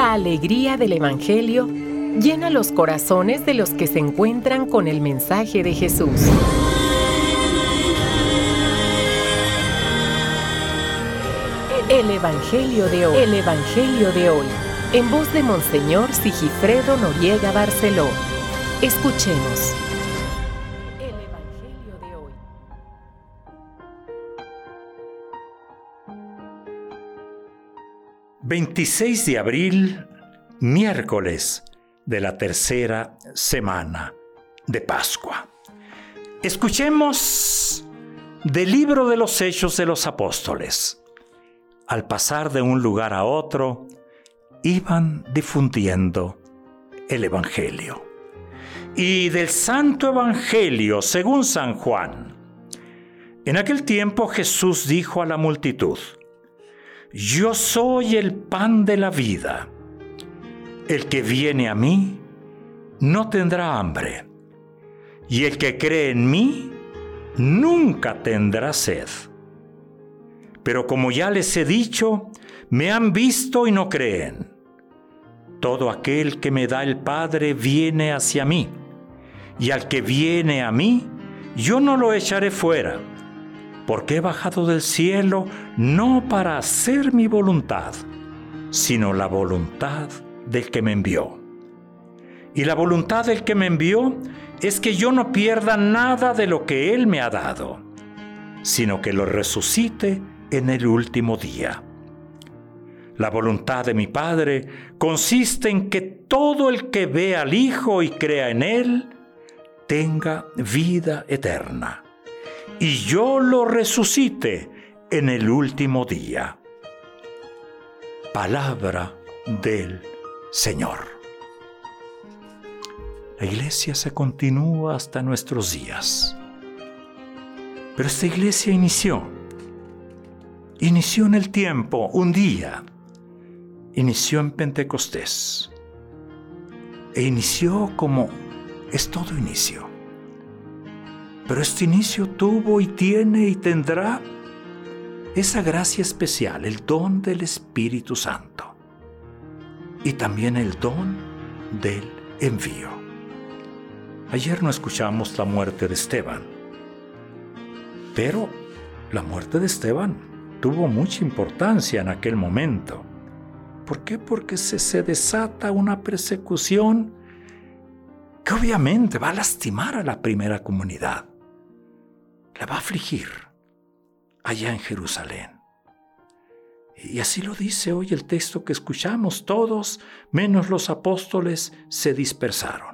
La alegría del Evangelio llena los corazones de los que se encuentran con el mensaje de Jesús. El Evangelio de hoy. El Evangelio de hoy. En voz de Monseñor Sigifredo Noriega Barceló. Escuchemos. El Evangelio de hoy. ...26 de abril, miércoles de la tercera semana de Pascua. Escuchemos del libro de los Hechos de los Apóstoles. Al pasar de un lugar a otro, iban difundiendo el Evangelio. Y del Santo Evangelio según San Juan. En aquel tiempo Jesús dijo a la multitud: Yo soy el pan de la vida. El que viene a mí no tendrá hambre, y el que cree en mí nunca tendrá sed. Pero como ya les he dicho, me han visto y no creen. Todo aquel que me da el Padre viene hacia mí, y al que viene a mí, yo no lo echaré fuera, porque he bajado del cielo no para hacer mi voluntad, sino la voluntad del que me envió. Y la voluntad del que me envió es que yo no pierda nada de lo que Él me ha dado, sino que lo resucite en el último día. La voluntad de mi Padre consiste en que todo el que vea al Hijo y crea en Él tenga vida eterna, y yo lo resucite en el último día. Palabra del Señor. La iglesia se continúa hasta nuestros días. Pero esta iglesia inició en el tiempo, un día. Inició en Pentecostés. E inició como es todo inicio. Pero este inicio tuvo y tiene y tendrá esa gracia especial, el don del Espíritu Santo. Y también el don del envío. Ayer no escuchamos la muerte de Esteban. Pero la muerte de Esteban tuvo mucha importancia en aquel momento. ¿Por qué? Porque se desata una persecución que obviamente va a lastimar a la primera comunidad. La va a afligir allá en Jerusalén. Y así lo dice hoy el texto que escuchamos: todos, menos los apóstoles, se dispersaron.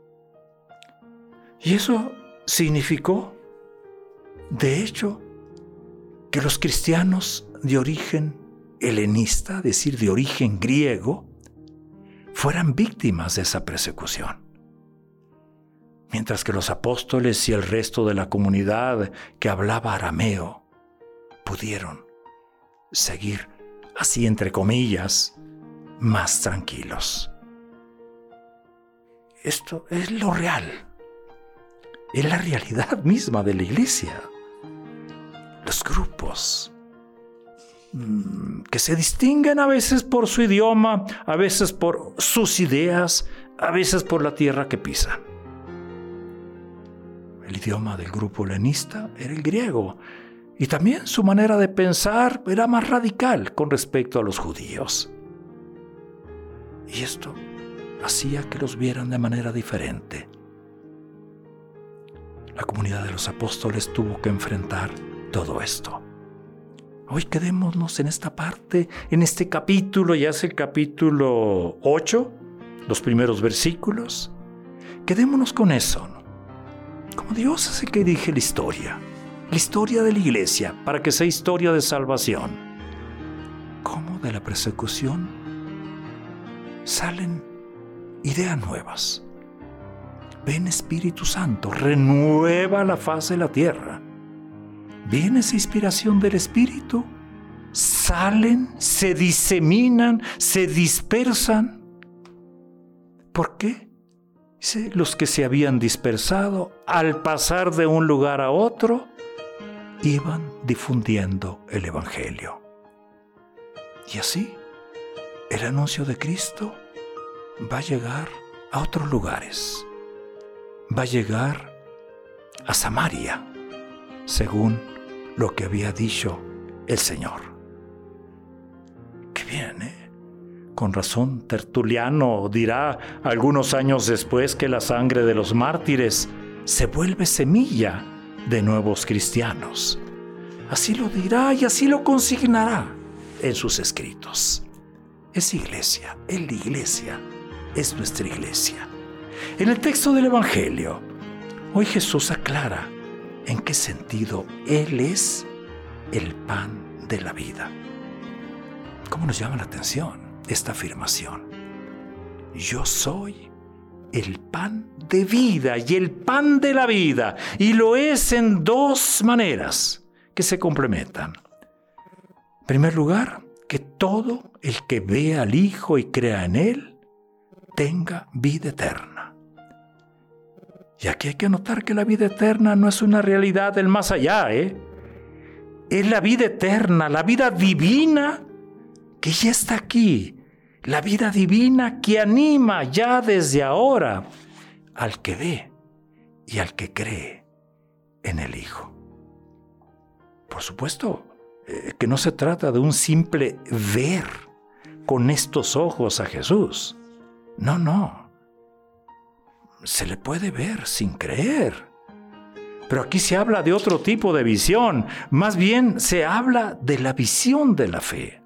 Y eso significó, de hecho, que los cristianos de origen helenista, es decir, de origen griego, fueran víctimas de esa persecución. Mientras que los apóstoles y el resto de la comunidad que hablaba arameo pudieron seguir, así entre comillas, más tranquilos. Esto es lo real. Es la realidad misma de la iglesia. Los grupos que se distinguen a veces por su idioma, a veces por sus ideas, a veces por la tierra que pisan. El idioma del grupo helenista era el griego, y también su manera de pensar era más radical con respecto a los judíos. Y esto hacía que los vieran de manera diferente. La comunidad de los apóstoles tuvo que enfrentar todo esto. Hoy quedémonos en esta parte, en este capítulo, ya es el capítulo 8, los primeros versículos. Quedémonos con eso, ¿no? Como Dios hace que dirige la historia de la iglesia, para que sea historia de salvación. Cómo de la persecución salen ideas nuevas. Ven Espíritu Santo, renueva la faz de la tierra. Viene esa inspiración del Espíritu, salen, se diseminan, se dispersan. ¿Por qué? Dice, los que se habían dispersado, al pasar de un lugar a otro, iban difundiendo el Evangelio. Y así el anuncio de Cristo va a llegar a otros lugares. Va a llegar a Samaria, según lo que había dicho el Señor. Qué bien, ¿eh? Con razón, Tertuliano dirá algunos años después que la sangre de los mártires se vuelve semilla de nuevos cristianos. Así lo dirá y así lo consignará en sus escritos. Es iglesia, es la iglesia, es nuestra iglesia. En el texto del Evangelio, hoy Jesús aclara en qué sentido Él es el pan de la vida. ¿Cómo nos llama la atención esta afirmación? Yo soy el pan de vida y el pan de la vida, y lo es en dos maneras que se complementan. En primer lugar, que todo el que vea al Hijo y crea en Él tenga vida eterna. Y aquí hay que anotar que la vida eterna no es una realidad del más allá, Es la vida eterna, la vida divina que ya está aquí. La vida divina que anima ya desde ahora al que ve y al que cree en el Hijo. Por supuesto que no se trata de un simple ver con estos ojos a Jesús. No. Se le puede ver sin creer. Pero aquí se habla de otro tipo de visión. Más bien se habla de la visión de la fe.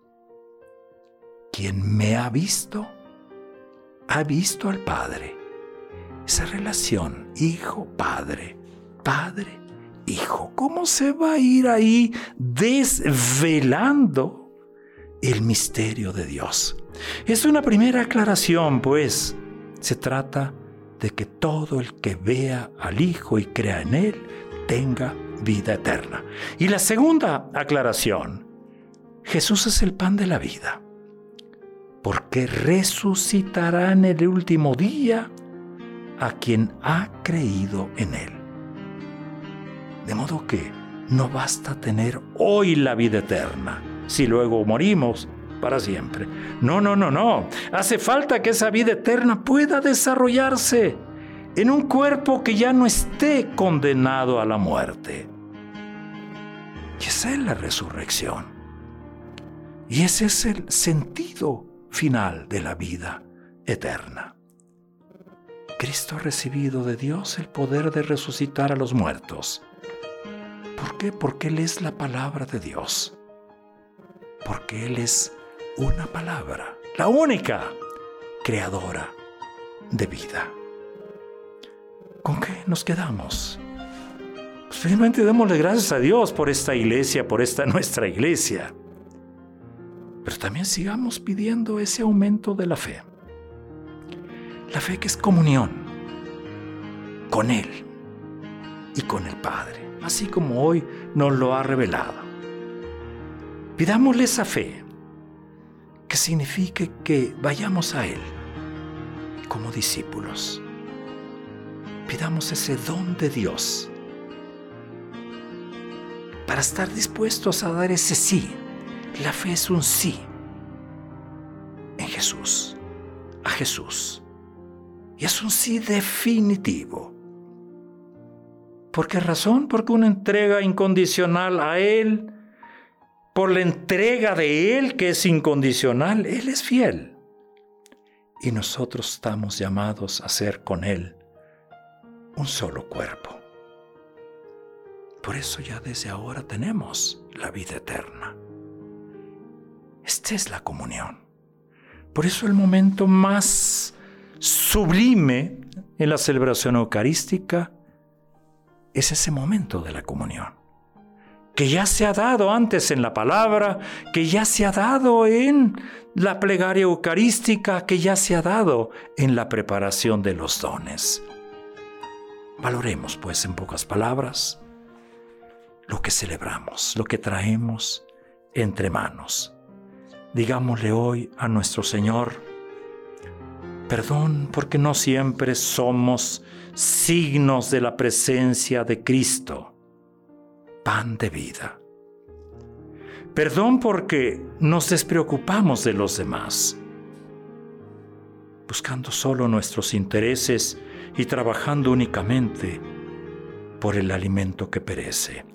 Quien me ha visto al Padre. Esa relación hijo-padre, padre-hijo. ¿Cómo se va a ir ahí desvelando el misterio de Dios? Es una primera aclaración, pues. Se trata de que todo el que vea al Hijo y crea en Él tenga vida eterna. Y la segunda aclaración: Jesús es el pan de la vida, porque resucitará en el último día a quien ha creído en Él. De modo que no basta tener hoy la vida eterna, si luego morimos para siempre. No. Hace falta que esa vida eterna pueda desarrollarse en un cuerpo que ya no esté condenado a la muerte. Y esa es la resurrección. Y ese es el sentido final de la vida eterna. Cristo ha recibido de Dios el poder de resucitar a los muertos. ¿Por qué? Porque Él es la palabra de Dios. Porque Él es una palabra, la única creadora de vida. ¿Con qué nos quedamos? Pues finalmente démosle gracias a Dios por esta iglesia, por esta nuestra iglesia. Pero también sigamos pidiendo ese aumento de la fe. La fe que es comunión con Él y con el Padre, así como hoy nos lo ha revelado. Pidámosle esa fe que signifique que vayamos a Él como discípulos. Pidamos ese don de Dios para estar dispuestos a dar ese sí. La fe es un sí en Jesús, a Jesús. Y es un sí definitivo. ¿Por qué razón? Porque una entrega incondicional a Él, por la entrega de Él que es incondicional, Él es fiel. Y nosotros estamos llamados a ser con Él un solo cuerpo. Por eso ya desde ahora tenemos la vida eterna. Esta es la comunión. Por eso el momento más sublime en la celebración eucarística es ese momento de la comunión, que ya se ha dado antes en la palabra, que ya se ha dado en la plegaria eucarística, que ya se ha dado en la preparación de los dones. Valoremos, pues, en pocas palabras, lo que celebramos, lo que traemos entre manos. Digámosle hoy a nuestro Señor: perdón, porque no siempre somos signos de la presencia de Cristo, pan de vida. Perdón porque nos despreocupamos de los demás, buscando solo nuestros intereses y trabajando únicamente por el alimento que perece.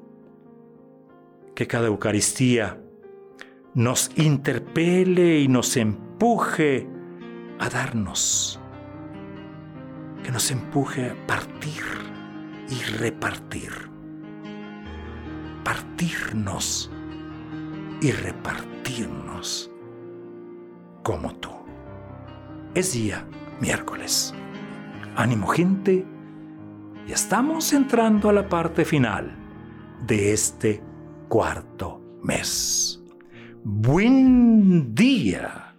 Que cada Eucaristía nos interpele y nos empuje a darnos, que nos empuje a partir y repartir, partirnos y repartirnos como tú. Es día miércoles. Ánimo, gente, y estamos entrando a la parte final de este cuarto mes. Buen día.